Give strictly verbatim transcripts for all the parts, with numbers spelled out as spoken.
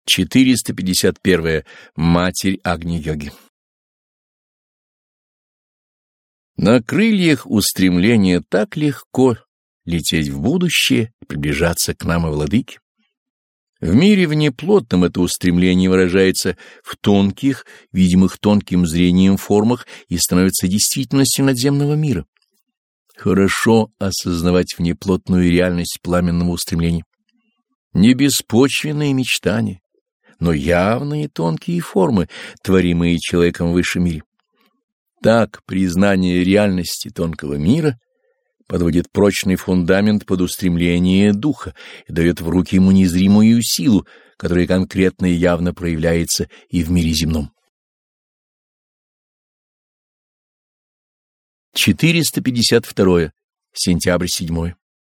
четыреста пятьдесят первое. Матерь Агни-йоги. На крыльях устремления так легко лететь в будущее и приближаться к нам и владыке. В мире внеплотном это устремление выражается в тонких, видимых тонким зрением формах и становится действительностью надземного мира. Хорошо осознавать внеплотную реальность пламенного устремления. Не беспочвенные мечтания, но явные тонкие формы, творимые человеком в высшем мире. Так признание реальности тонкого мира подводит прочный фундамент под устремление духа и дает в руки ему незримую силу, которая конкретно и явно проявляется и в мире земном. четыреста пятьдесят второе. Сентябрь седьмой.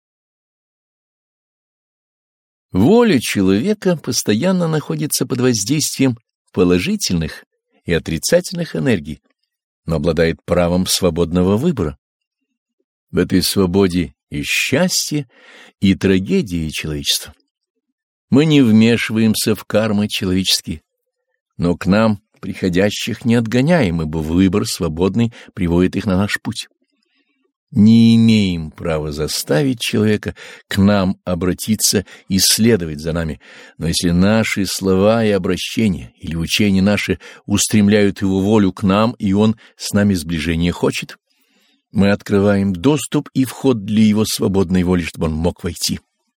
Воля человека постоянно находится под воздействием положительных и отрицательных энергий, но обладает правом свободного выбора. В этой свободе и счастье, и трагедия человечества. Мы не вмешиваемся в кармы человеческие, но к нам, приходящих, не отгоняем, ибо выбор свободный приводит их на наш путь. Не имеем права заставить человека к нам обратиться и следовать за нами, но если наши слова и обращения или учения наши устремляют его волю к нам, и он с нами сближения хочет, мы открываем доступ и вход для его свободной воли, чтобы он мог войти.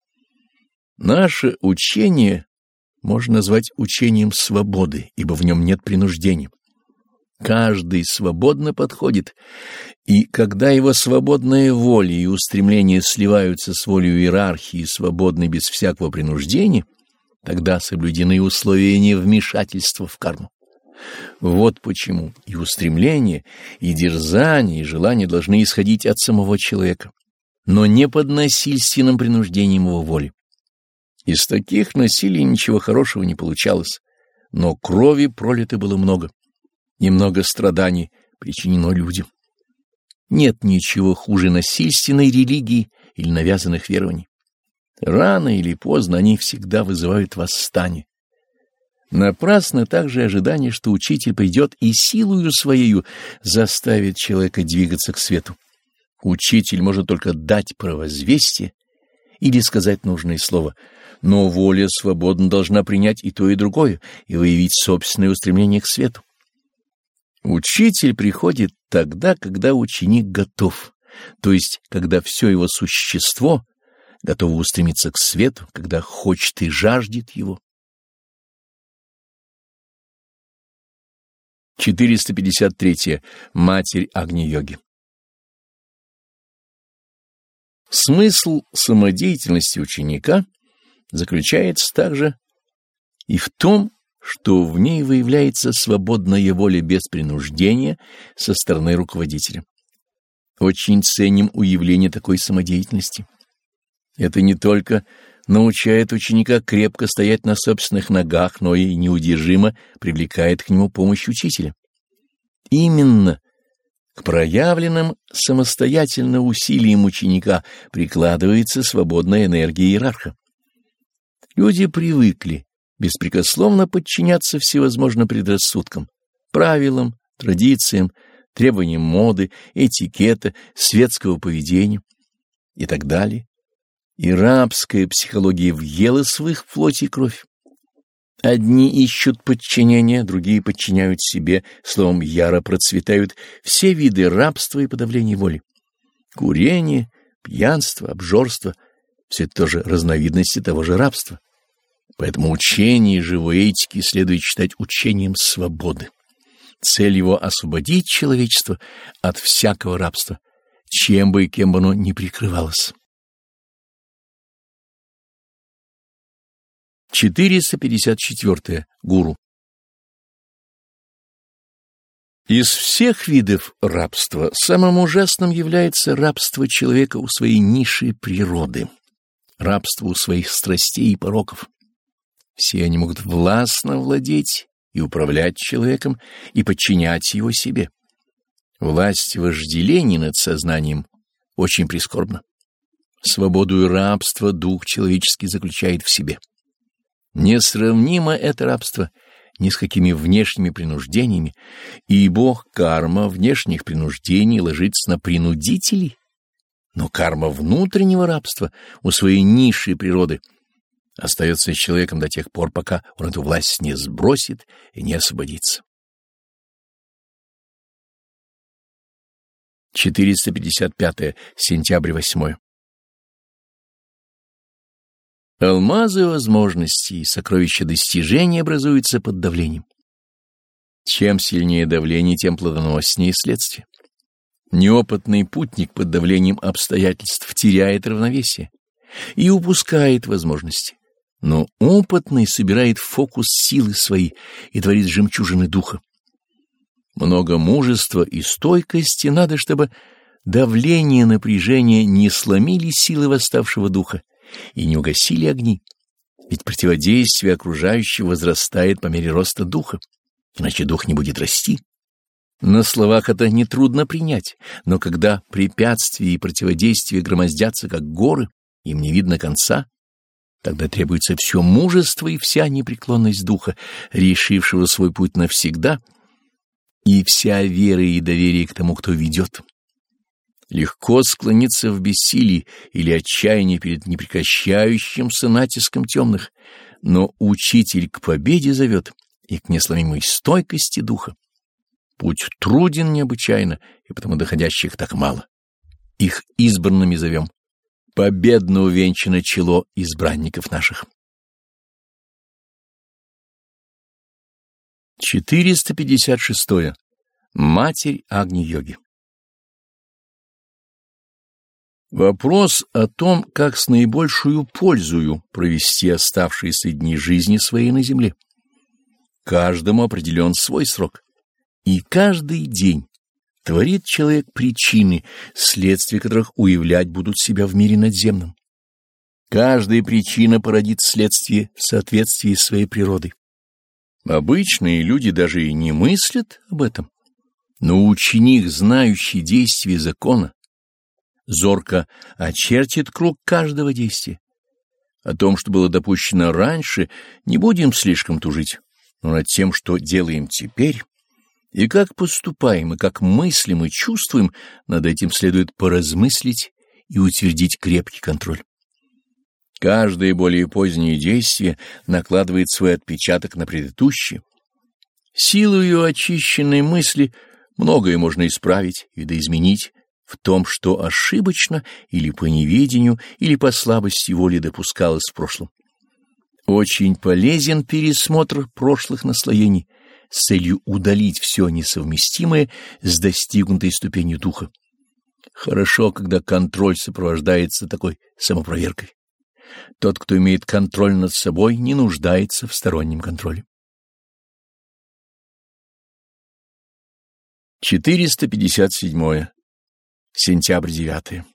Наше учение можно назвать учением свободы, ибо в нем нет принуждения. Каждый свободно подходит, и когда его свободная воля и устремления сливаются с волей иерархии, свободной без всякого принуждения, тогда соблюдены условия невмешательства в карму. Вот почему и устремления, и дерзание, и желания должны исходить от самого человека, но не под насильственным принуждением его воли. Из таких насилий ничего хорошего не получалось, но крови пролито было много. Немного страданий причинено людям. Нет ничего хуже насильственной религии или навязанных верований. Рано или поздно они всегда вызывают восстание. Напрасно также ожидание, что учитель придет и силою своею заставит человека двигаться к свету. Учитель может только дать провозвестие или сказать нужное слово, но воля свободно должна принять и то, и другое, и выявить собственное устремление к свету. Учитель приходит тогда, когда ученик готов, то есть когда все его существо готово устремиться к свету, когда хочет и жаждет его. четыреста пятьдесят третье. Матерь Агни-йоги. Смысл самодеятельности ученика заключается также и в том, что в ней выявляется свободная воля без принуждения со стороны руководителя. Очень ценим уявление такой самодеятельности. Это не только научает ученика крепко стоять на собственных ногах, но и неудержимо привлекает к нему помощь учителя. Именно к проявленным самостоятельно усилиям ученика прикладывается свободная энергия иерарха. Люди привыкли беспрекословно подчиняться всевозможным предрассудкам, правилам, традициям, требованиям моды, этикета, светского поведения и так далее. И рабская психология въела в их плоть и кровь. Одни ищут подчинения, другие подчиняют себе, словом, яро процветают все виды рабства и подавления воли. Курение, пьянство, обжорство — все это тоже разновидности того же рабства. Поэтому учение живой этики следует считать учением свободы. Цель его — освободить человечество от всякого рабства, чем бы и кем бы оно ни прикрывалось. четыреста пятьдесят четвёртое. Гуру. Из всех видов рабства самым ужасным является рабство человека у своей низшей природы, рабство у своих страстей и пороков. Все они могут властно владеть и управлять человеком и подчинять его себе. Власть вожделения над сознанием очень прискорбна. Свободу и рабство дух человеческий заключает в себе. Несравнимо это рабство ни с какими внешними принуждениями, ибо карма внешних принуждений ложится на принудителей, но карма внутреннего рабства у своей низшей природы остается с человеком до тех пор, пока он эту власть не сбросит и не освободится. четыреста пятьдесят пятое. Сентябрь восьмое. Алмазы возможностей и сокровища достижений образуются под давлением. Чем сильнее давление, тем плодоноснее следствие. Неопытный путник под давлением обстоятельств теряет равновесие и упускает возможности, но опытный собирает фокус силы свои и творит жемчужины духа. Много мужества и стойкости надо, чтобы давление и напряжение не сломили силы восставшего духа и не угасили огни, ведь противодействие окружающего возрастает по мере роста духа, иначе дух не будет расти. На словах это нетрудно принять, но когда препятствия и противодействия громоздятся, как горы, им не видно конца, тогда требуется все мужество и вся непреклонность духа, решившего свой путь навсегда, и вся вера и доверие к тому, кто ведет. Легко склониться в бессилии или отчаянии перед непрекращающимся натиском темных, но учитель к победе зовет и к несломимой стойкости духа. Путь труден необычайно, и потому доходящих так мало. Их избранными зовем. Победно увенчано чело избранников наших. четыреста пятьдесят шестое. Матерь Агни-йоги. Вопрос о том, как с наибольшую пользою провести оставшиеся дни жизни своей на земле. Каждому определен свой срок, и каждый день творит человек причины, следствия которых уявлять будут себя в мире надземном. Каждая причина породит следствие в соответствии с своей природой. Обычные люди даже и не мыслят об этом, но ученик, знающий действие закона, зорко очертит круг каждого действия. О том, что было допущено раньше, не будем слишком тужить, но над тем, что делаем теперь, и как поступаем, и как мыслим и чувствуем, над этим следует поразмыслить и утвердить крепкий контроль. Каждое более позднее действие накладывает свой отпечаток на предыдущее. Силою очищенной мысли многое можно исправить и видоизменить в том, что ошибочно или по неведению, или по слабости воли допускалось в прошлом. Очень полезен пересмотр прошлых наслоений с целью удалить все несовместимое с достигнутой ступенью духа. Хорошо, когда контроль сопровождается такой самопроверкой. Тот, кто имеет контроль над собой, не нуждается в стороннем контроле. четыреста пятьдесят седьмое. Сентябрь девятое.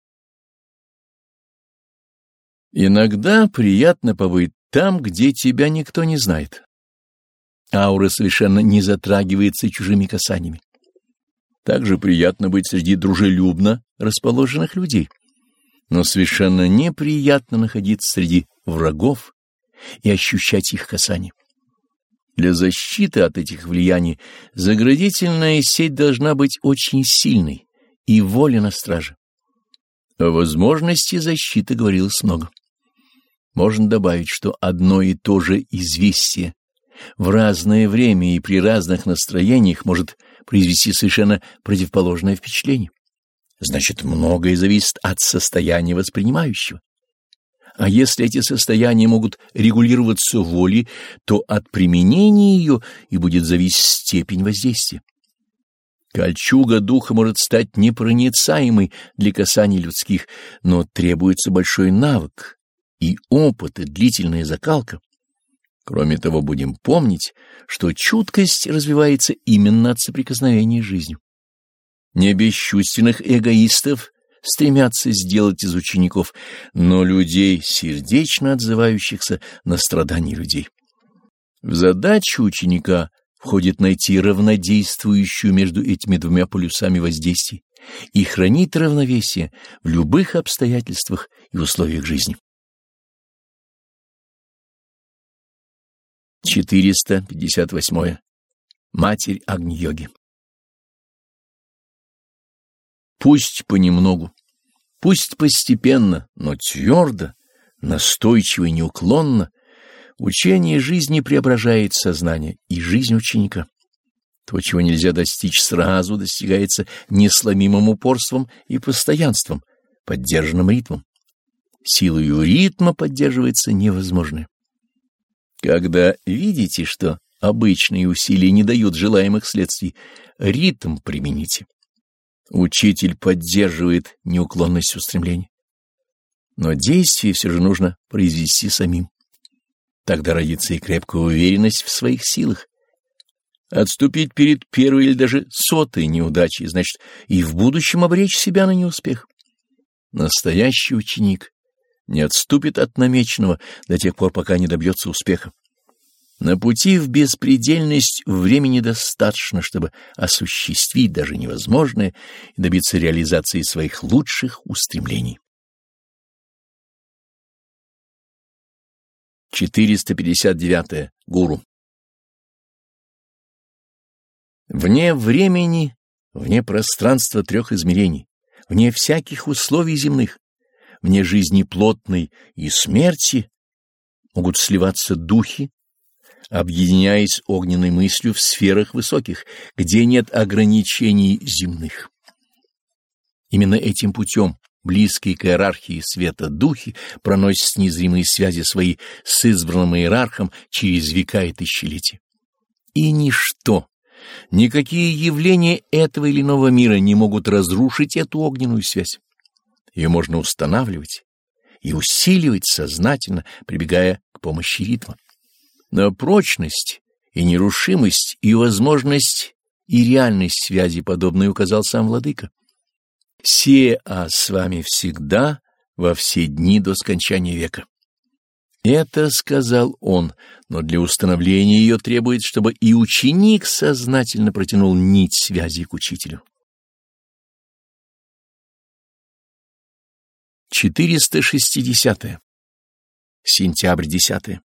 Иногда приятно побыть там, где тебя никто не знает. Аура совершенно не затрагивается чужими касаниями. Также приятно быть среди дружелюбно расположенных людей. Но совершенно неприятно находиться среди врагов и ощущать их касание. Для защиты от этих влияний заградительная сеть должна быть очень сильной и воля на страже. О возможности защиты говорилось много. Можно добавить, что одно и то же известие в разное время и при разных настроениях может произвести совершенно противоположное впечатление. Значит, многое зависит от состояния воспринимающего. А если эти состояния могут регулироваться волей, то от применения ее и будет зависеть степень воздействия. Кольчуга духа может стать непроницаемой для касаний людских, но требуется большой навык и опыт, и длительная закалка. Кроме того, будем помнить, что чуткость развивается именно от соприкосновения с жизнью. Не бесчувственных эгоистов стремятся сделать из учеников, но людей, сердечно отзывающихся на страдания людей. В задачу ученика входит найти равнодействующую между этими двумя полюсами воздействий и хранить равновесие в любых обстоятельствах и условиях жизни. четыреста пятьдесят восьмое. Матерь Агни-йоги. Пусть понемногу, пусть постепенно, но твердо, настойчиво и неуклонно учение жизни преображает сознание и жизнь ученика. То, чего нельзя достичь сразу, достигается несломимым упорством и постоянством, поддержанным ритмом. Силою ритма поддерживается невозможное. Когда видите, что обычные усилия не дают желаемых следствий, ритм примените. Учитель поддерживает неуклонность устремлений. Но действие все же нужно произвести самим. Тогда родится и крепкая уверенность в своих силах. Отступить перед первой или даже сотой неудачей, значит, и в будущем обречь себя на неуспех. Настоящий ученик не отступит от намеченного до тех пор, пока не добьется успеха. На пути в беспредельность времени достаточно, чтобы осуществить даже невозможное и добиться реализации своих лучших устремлений. четыреста пятьдесят девятое. Гуру. Вне времени, вне пространства трех измерений, вне всяких условий земных, вне жизни плотной и смерти могут сливаться духи, объединяясь огненной мыслью в сферах высоких, где нет ограничений земных. Именно этим путем близкие к иерархии света духи проносят незримые связи свои с избранным иерархом через века и тысячелетия. И ничто, никакие явления этого или иного мира не могут разрушить эту огненную связь. Ее можно устанавливать и усиливать сознательно, прибегая к помощи ритма. На прочность и нерушимость, и возможность, и реальность связи подобной указал сам Владыка. «Се а с вами всегда, во все дни до скончания века». Это сказал он, но для установления ее требует, чтобы и ученик сознательно протянул нить связи к учителю. четыреста шестидесятое. Сентябрь десятое.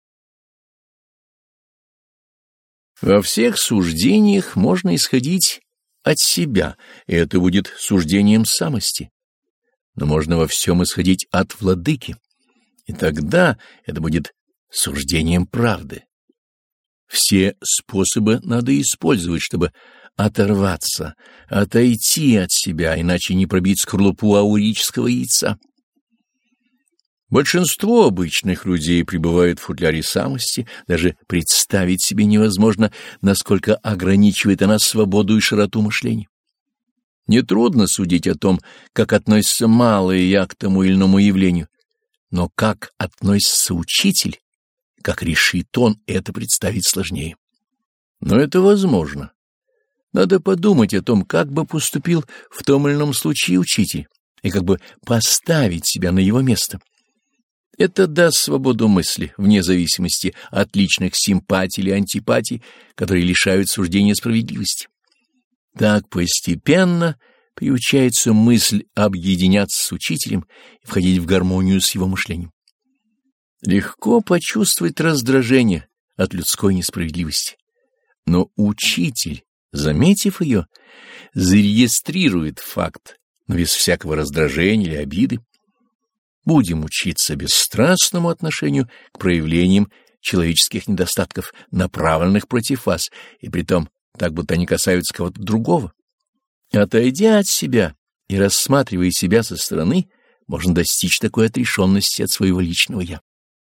Во всех суждениях можно исходить от себя, и это будет суждением самости. Но можно во всем исходить от Владыки, и тогда это будет суждением правды. Все способы надо использовать, чтобы оторваться, отойти от себя, иначе не пробить скорлупу аурического яйца. Большинство обычных людей пребывают в футляре самости, даже представить себе невозможно, насколько ограничивает она свободу и широту мышления. Нетрудно судить о том, как относится малое я к тому или иному явлению, но как относится учитель, как решит он, это представить сложнее. Но это возможно. Надо подумать о том, как бы поступил в том или ином случае учитель, и как бы поставить себя на его место. Это даст свободу мысли, вне зависимости от личных симпатий или антипатий, которые лишают суждения справедливости. Так постепенно приучается мысль объединяться с учителем и входить в гармонию с его мышлением. Легко почувствовать раздражение от людской несправедливости, но учитель, заметив ее, зарегистрирует факт, но без всякого раздражения или обиды. Будем учиться бесстрастному отношению к проявлениям человеческих недостатков, направленных против вас, и притом так, будто они касаются кого-то другого. Отойдя от себя и рассматривая себя со стороны, можно достичь такой отрешенности от своего личного «я».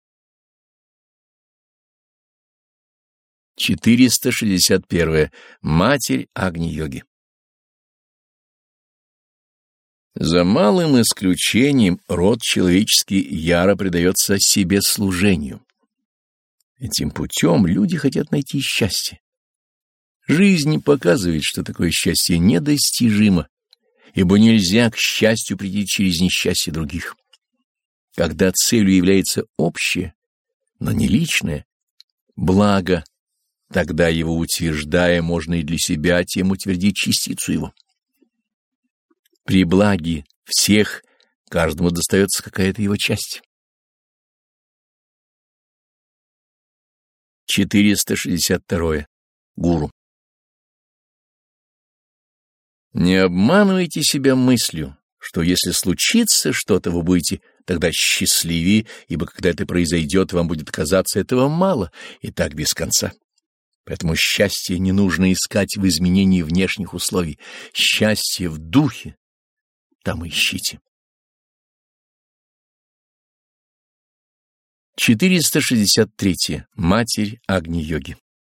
четыреста шестьдесят первое. Матерь Агни-йоги. За малым исключением род человеческий яро предается себе служению. Этим путем люди хотят найти счастье. Жизнь показывает, что такое счастье недостижимо, ибо нельзя к счастью прийти через несчастье других. Когда целью является общее, но не личное, благо, тогда его утверждая, можно и для себя тем утвердить частицу его. При благе всех каждому достается какая-то его часть. четыреста шестьдесят два. Гуру. Не обманывайте себя мыслью, что если случится что-то, вы будете тогда счастливее, ибо когда это произойдет, вам будет казаться этого мало, и так без конца. Поэтому счастье не нужно искать в изменении внешних условий. Счастье в духе там ищите. четыреста шестьдесят три. Матерь Агни-йоги.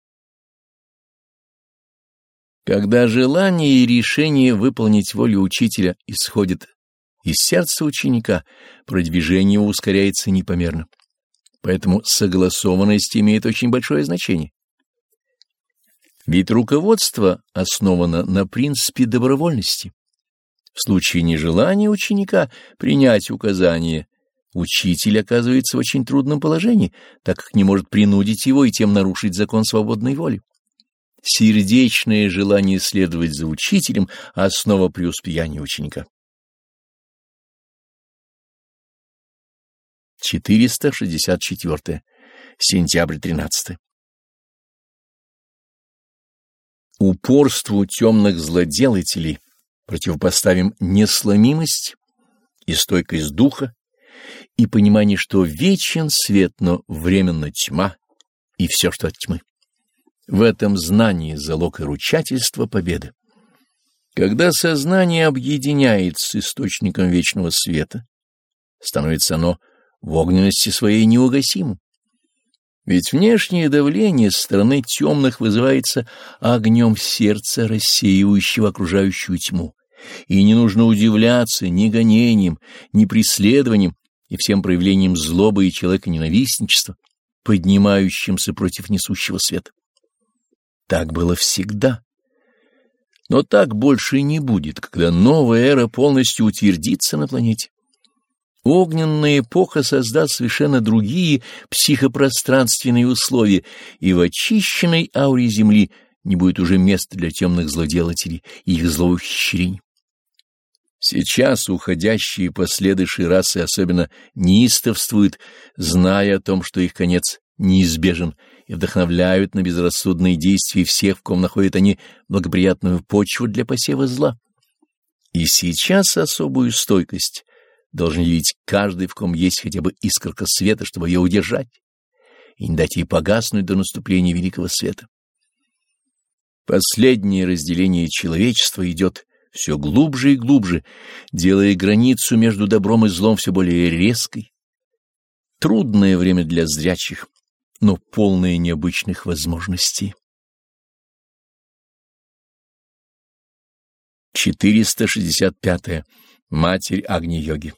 Когда желание и решение выполнить волю учителя исходит из сердца ученика, продвижение его ускоряется непомерно. Поэтому согласованность имеет очень большое значение. Ведь руководство основано на принципе добровольности. В случае нежелания ученика принять указание, учитель оказывается в очень трудном положении, так как не может принудить его и тем нарушить закон свободной воли. Сердечное желание следовать за учителем — основа преуспеяния ученика. четыреста шестьдесят четыре. Сентябрь тринадцатый. Упорству темных злоделателей противопоставим несломимость и стойкость духа и понимание, что вечен свет, но временно тьма и все, что от тьмы. В этом знании залог и ручательство победы. Когда сознание объединяется с источником вечного света, становится оно в огненности своей неугасимым. Ведь внешнее давление со стороны темных вызывается огнем сердца, рассеивающего окружающую тьму, и не нужно удивляться ни гонением, ни преследованием и всем проявлением злобы и человеконенавистничества, поднимающимся против несущего света. Так было всегда. Но так больше и не будет, когда новая эра полностью утвердится на планете. Огненная эпоха создаст совершенно другие психопространственные условия, и в очищенной ауре Земли не будет уже места для темных злоделателей и их злоухищрений. Сейчас уходящие последующие расы особенно неистовствуют, зная о том, что их конец неизбежен, и вдохновляют на безрассудные действия всех, в ком находят они благоприятную почву для посева зла. И сейчас особую стойкость должен явить каждый, в ком есть хотя бы искорка света, чтобы ее удержать и не дать ей погаснуть до наступления великого света. Последнее разделение человечества идет все глубже и глубже, делая границу между добром и злом все более резкой. Трудное время для зрячих, но полное необычных возможностей. четыреста шестьдесят пять. Матерь Агни-йоги.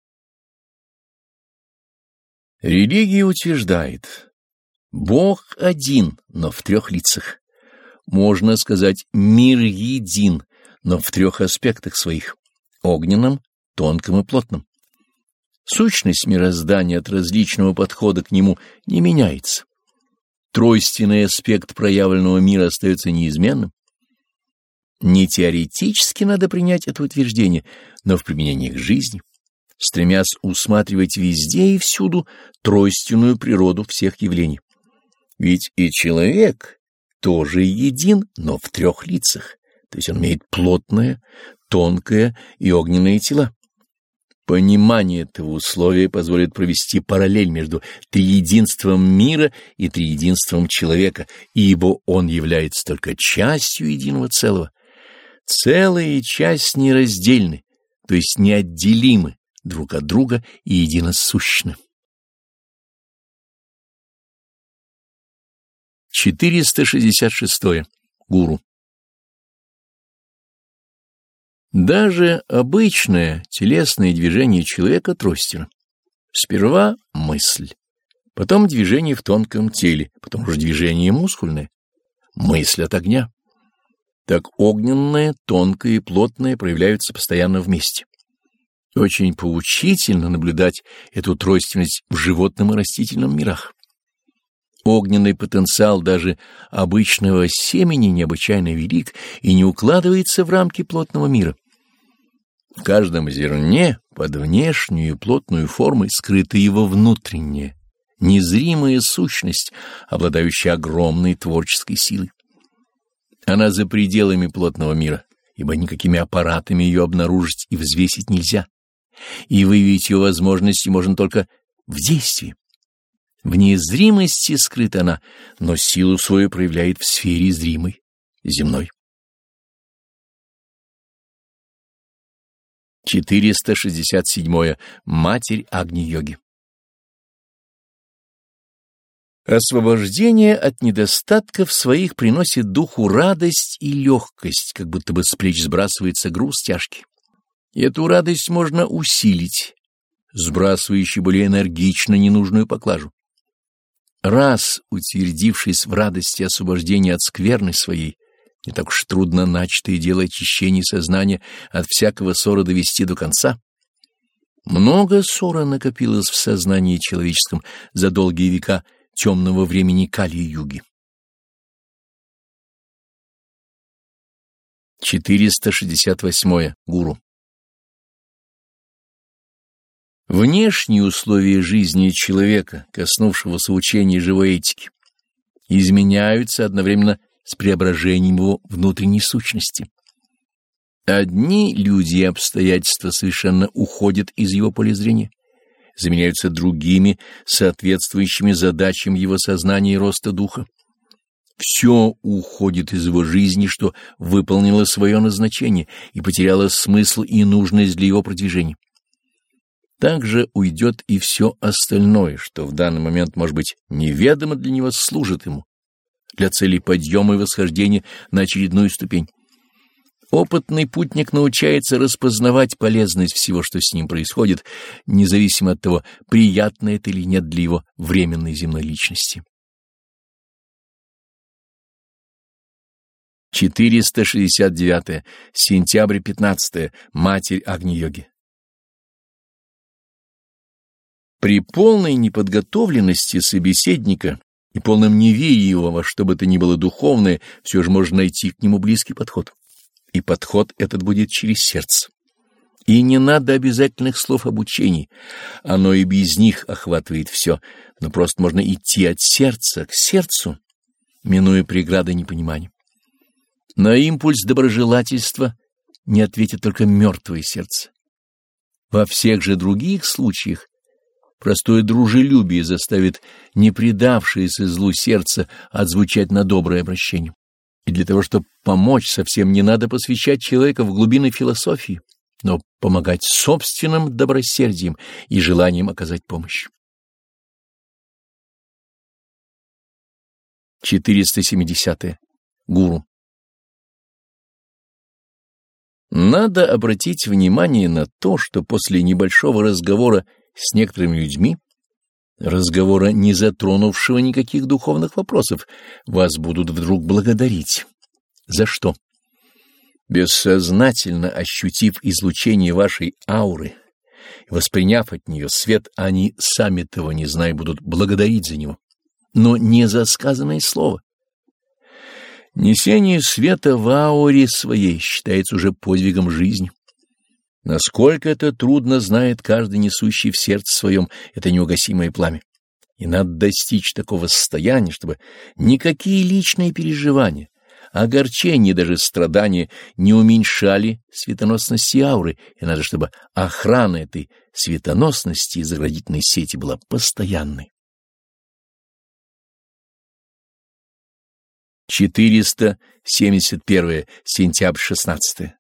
Религия утверждает: Бог один, но в трех лицах. Можно сказать, мир един, но в трех аспектах своих — огненном, тонком и плотном. Сущность мироздания от различного подхода к нему не меняется. Тройственный аспект проявленного мира остается неизменным. Не теоретически надо принять это утверждение, но в применении к жизни, стремясь усматривать везде и всюду тройственную природу всех явлений. Ведь и человек тоже един, но в трех лицах, то есть он имеет плотное, тонкое и огненное тела. Понимание этого условия позволит провести параллель между триединством мира и триединством человека, ибо он является только частью единого целого. Целая и часть нераздельны, то есть неотделимы друг от друга и единосущны. четыреста шестьдесят шесть. Гуру. Даже обычное телесное движение человека тройственно. Сперва мысль, потом движение в тонком теле, потом уже движение мускульное, мысль от огня. Так огненное, тонкое и плотное проявляются постоянно вместе. Очень поучительно наблюдать эту тройственность в животном и растительном мирах. Огненный потенциал даже обычного семени необычайно велик и не укладывается в рамки плотного мира. В каждом зерне под внешнюю плотную формой скрыто его внутреннее, незримая сущность, обладающая огромной творческой силой. Она за пределами плотного мира, ибо никакими аппаратами ее обнаружить и взвесить нельзя, и выявить ее возможности можно только в действии. В незримости скрыта она, но силу свою проявляет в сфере зримой, земной. четыреста шестьдесят седьмое. Матерь Агни-йоги. Освобождение от недостатков своих приносит духу радость и легкость, как будто бы с плеч сбрасывается груз тяжкий. И эту радость можно усилить, сбрасывающий более энергично ненужную поклажу. Раз утвердившись в радости освобождения от скверны своей, не так уж трудно начатое дело очищения сознания от всякого ссора довести до конца. Много ссора накопилось в сознании человеческом за долгие века темного времени Кали-юги. четыреста шестьдесят восьмое. Гуру. Внешние условия жизни человека, коснувшегося учения живой этики, изменяются одновременно с преображением его внутренней сущности. Одни люди и обстоятельства совершенно уходят из его поля зрения, заменяются другими, соответствующими задачам его сознания и роста духа. Все уходит из его жизни, что выполнило свое назначение и потеряло смысл и нужность для его продвижения. Также уйдет и все остальное, что в данный момент, может быть, неведомо для него, служит ему для целей подъема и восхождения на очередную ступень. Опытный путник научается распознавать полезность всего, что с ним происходит, независимо от того, приятно это или нет для его временной земной личности. четыреста шестьдесят девятое. Сентябрь пятнадцатое. Матерь Агни-йоги. При полной неподготовленности собеседника и полном неверии его во что бы то ни было духовное, все же можно найти к нему близкий подход. И подход этот будет через сердце. И не надо обязательных слов обучений, оно и без них охватывает все, но просто можно идти от сердца к сердцу, минуя преграды непонимания. На импульс доброжелательства не ответит только мертвое сердце. Во всех же других случаях простое дружелюбие заставит не предавшееся злу сердце отзвучать на доброе обращение. И для того, чтобы помочь, совсем не надо посвящать человека в глубины философии, но помогать собственным добросердием и желанием оказать помощь. четыреста семидесятое. Гуру. Надо обратить внимание на то, что после небольшого разговора с некоторыми людьми, разговора, не затронувшего никаких духовных вопросов, вас будут вдруг благодарить. За что? Бессознательно ощутив излучение вашей ауры, восприняв от нее свет, они, сами того не зная, будут благодарить за него, но не за сказанное слово. Несение света в ауре своей считается уже подвигом жизни. Насколько это трудно, знает каждый несущий в сердце своем это неугасимое пламя. И надо достичь такого состояния, чтобы никакие личные переживания, огорчения, даже страдания не уменьшали светоносности ауры, и надо, чтобы охрана этой светоносности и заградительной сети была постоянной. четыреста семьдесят первое. Сентябрь шестнадцатое.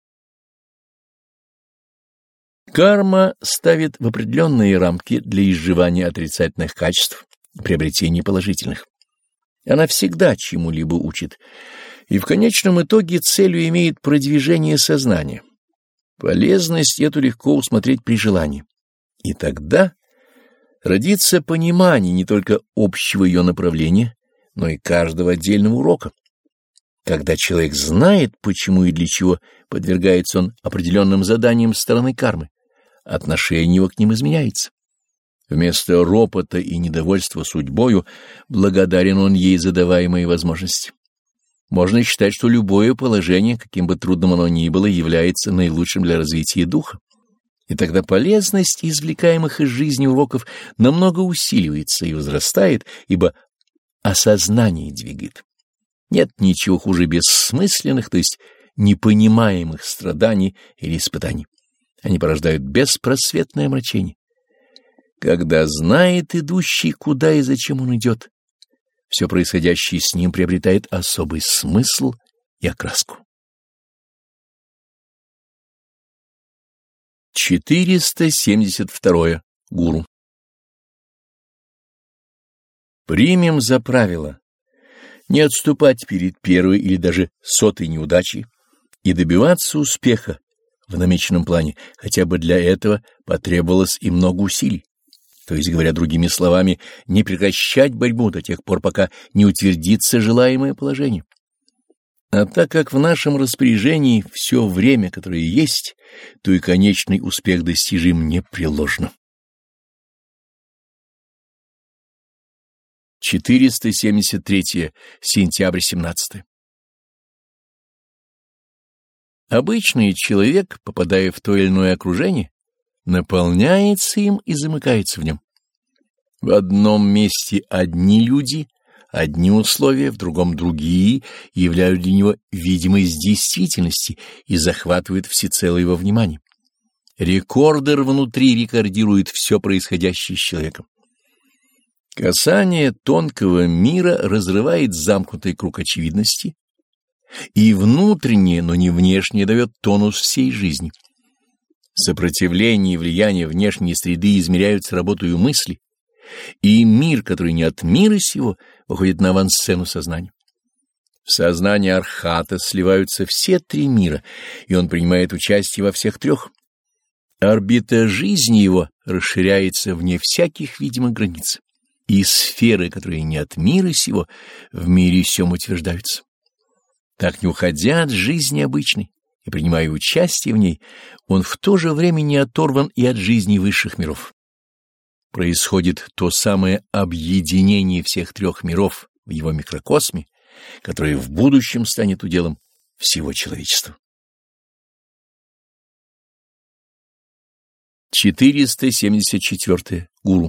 Карма ставит в определенные рамки для изживания отрицательных качеств и приобретения положительных. Она всегда чему-либо учит, и в конечном итоге целью имеет продвижение сознания. Полезность эту легко усмотреть при желании. И тогда родится понимание не только общего ее направления, но и каждого отдельного урока. Когда человек знает, почему и для чего подвергается он определенным заданиям стороны кармы, отношение его к ним изменяется. Вместо ропота и недовольства судьбою благодарен он ей за даваемые возможности. Можно считать, что любое положение, каким бы трудным оно ни было, является наилучшим для развития духа. И тогда полезность извлекаемых из жизни уроков намного усиливается и возрастает, ибо осознание двигает. Нет ничего хуже бессмысленных, то есть непонимаемых страданий или испытаний. Они порождают беспросветное омрачение. Когда знает идущий, куда и зачем он идет, все происходящее с ним приобретает особый смысл и окраску. четыреста семьдесят второе. Гуру. Примем за правило не отступать перед первой или даже сотой неудачей и добиваться успеха в намеченном плане, хотя бы для этого потребовалось и много усилий. То есть, говоря другими словами, не прекращать борьбу до тех пор, пока не утвердится желаемое положение. А так как в нашем распоряжении все время, которое есть, то и конечный успех достижим непреложно. четыреста семьдесят третье. Сентябрь семнадцатое. Обычный человек, попадая в то или иное окружение, наполняется им и замыкается в нем. В одном месте одни люди, одни условия, в другом другие, являют для него видимость действительности и захватывают всецело его внимание. Рекордер внутри рекордирует все происходящее с человеком. Касание тонкого мира разрывает замкнутый круг очевидности, и внутреннее, но не внешнее, дает тонус всей жизни. Сопротивление и влияние внешней среды измеряются работой мысли, и мир, который не от мира сего, выходит на авансцену сознания. В сознании архата сливаются все три мира, и он принимает участие во всех трех. Орбита жизни его расширяется вне всяких видимых границ, и сферы, которые не от мира сего, в мире сем утверждаются. Так, не уходя от жизни обычной и принимая участие в ней, он в то же время не оторван и от жизни высших миров. Происходит то самое объединение всех трех миров в его микрокосме, которое в будущем станет уделом всего человечества. четыреста семьдесят четвёртое. Гуру.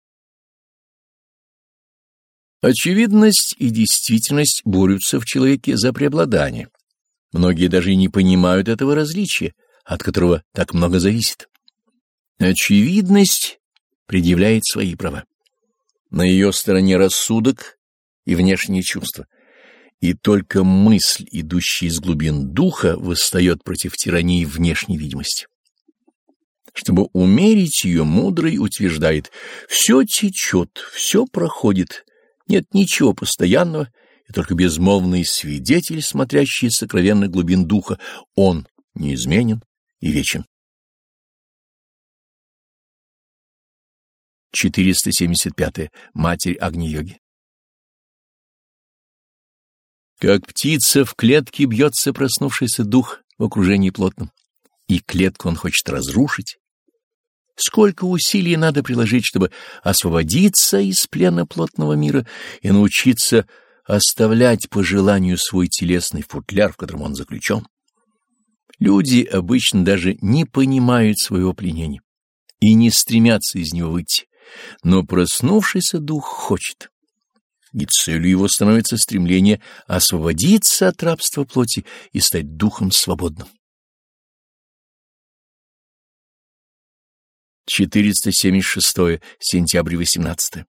Очевидность и действительность борются в человеке за преобладание. Многие даже и не понимают этого различия, от которого так много зависит. Очевидность предъявляет свои права. На ее стороне рассудок и внешние чувства. И только мысль, идущая из глубин духа, восстает против тирании внешней видимости. Чтобы умерить ее, мудрый утверждает: все течет, все проходит, нет ничего постоянного, и только безмолвный свидетель, смотрящий из сокровенных глубин духа, он неизменен и вечен. четыреста семьдесят пятое. Матерь Агни-йоги. Как птица в клетке бьется проснувшийся дух в окружении плотном, и клетку он хочет разрушить. Сколько усилий надо приложить, чтобы освободиться из плена плотного мира и научиться оставлять по желанию свой телесный футляр, в котором он заключен. Люди обычно даже не понимают своего пленения и не стремятся из него выйти, но проснувшийся дух хочет. И целью его становится стремление освободиться от рабства плоти и стать духом свободным. четыреста семьдесят шестое. Сентябрь восемнадцатое.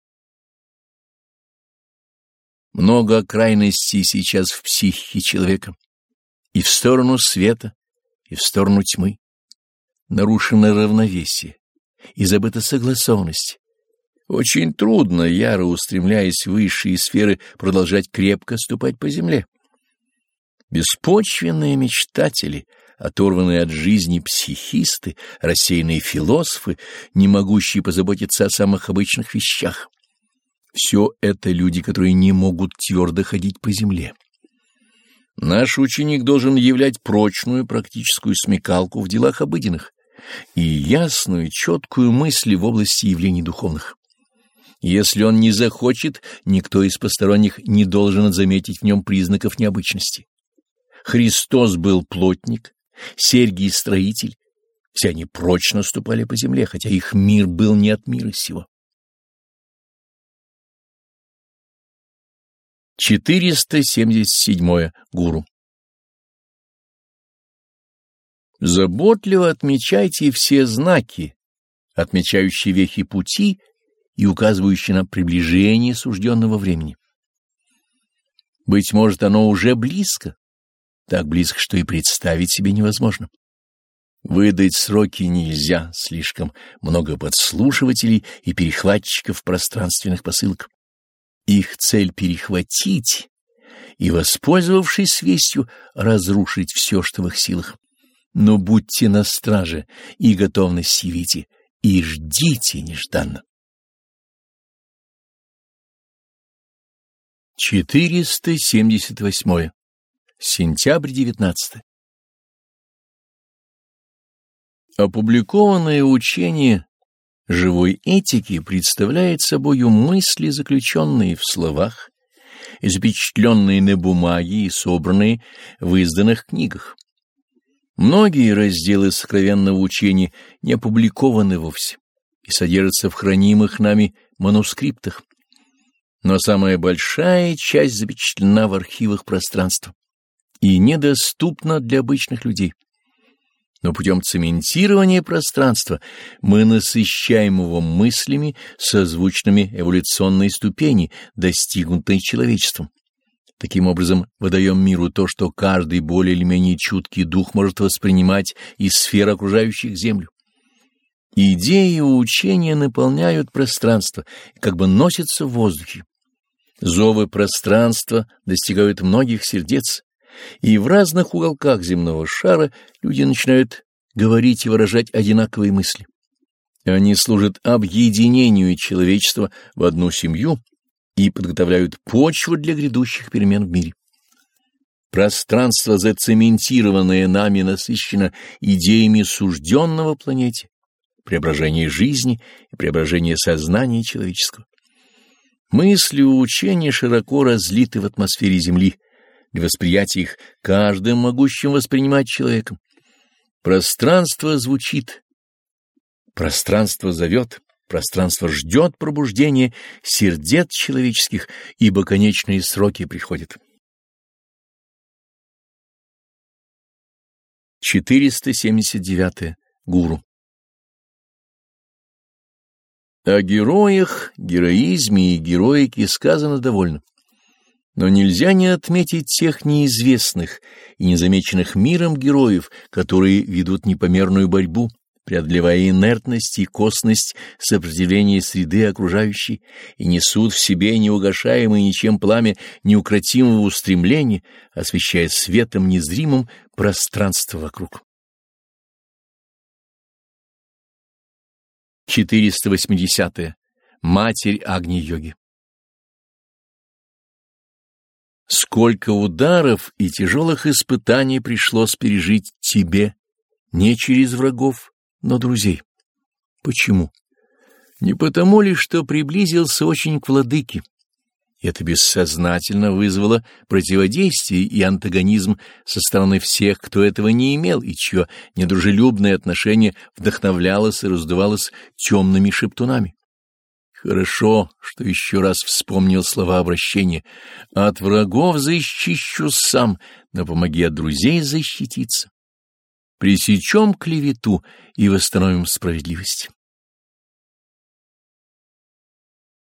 Много крайностей сейчас в психике человека, и в сторону света, и в сторону тьмы. Нарушено равновесие, и забыта согласованность. Очень трудно, яро устремляясь в высшие сферы, продолжать крепко ступать по земле. Беспочвенные мечтатели, оторванные от жизни психисты, рассеянные философы, не могущие позаботиться о самых обычных вещах. Все это люди, которые не могут твердо ходить по земле. Наш ученик должен являть прочную практическую смекалку в делах обыденных и ясную, четкую мысль в области явлений духовных. Если он не захочет, никто из посторонних не должен заметить в нем признаков необычности. Христос был плотник, Сергий — строитель. Все они прочно ступали по земле, хотя их мир был не от мира сего. четыреста семьдесят седьмое. Гуру. Заботливо отмечайте все знаки, отмечающие вехи пути и указывающие на приближение сужденного времени. Быть может, оно уже близко, так близко, что и представить себе невозможно. Выдать сроки нельзя, слишком много подслушивателей и перехватчиков пространственных посылок. Их цель — перехватить и, воспользовавшись вестью, разрушить все, что в их силах. Но будьте на страже и готовность явите, и ждите нежданно. четыреста семьдесят восьмое. Сентябрь девятнадцатый. Опубликованное учение живой этики представляет собою мысли, заключенные в словах, запечатленные на бумаге и собранные в изданных книгах. Многие разделы сокровенного учения не опубликованы вовсе и содержатся в хранимых нами манускриптах, но самая большая часть запечатлена в архивах пространства и недоступна для обычных людей. Но путем цементирования пространства мы насыщаем его мыслями, созвучными эволюционной ступени, достигнутой человечеством. Таким образом, выдаем миру то, что каждый более или менее чуткий дух может воспринимать из сфер окружающих Землю. Идеи и учения наполняют пространство и как бы носятся в воздухе. Зовы пространства достигают многих сердец, и в разных уголках земного шара люди начинают говорить и выражать одинаковые мысли. Они служат объединению человечества в одну семью и подготовляют почву для грядущих перемен в мире. Пространство, зацементированное нами, насыщено идеями сужденного планете, преображения жизни и преображения сознания человеческого. Мысли и учения широко разлиты в атмосфере Земли, для восприятия их каждым могущим воспринимать человеком. Пространство звучит, пространство зовет, пространство ждет пробуждения сердец человеческих, ибо конечные сроки приходят. четыреста семьдесят девятое. Гуру. О героях, героизме и героике сказано довольно. Но нельзя не отметить тех неизвестных и незамеченных миром героев, которые ведут непомерную борьбу, преодолевая инертность и косность сопротивления среды окружающей, и несут в себе неугашаемое ничем пламя неукротимого устремления, освещая светом незримым пространство вокруг. четыреста восьмидесятое. Матерь Агни-йоги. Сколько ударов и тяжелых испытаний пришлось пережить тебе, не через врагов, но друзей. Почему? Не потому ли, что приблизился очень к владыке. Это бессознательно вызвало противодействие и антагонизм со стороны всех, кто этого не имел и чье недружелюбное отношение вдохновлялось и раздувалось темными шептунами. Хорошо, что еще раз вспомнил слова обращения: «От врагов защищу сам, но помоги от друзей защититься». Пресечем клевету и восстановим справедливость.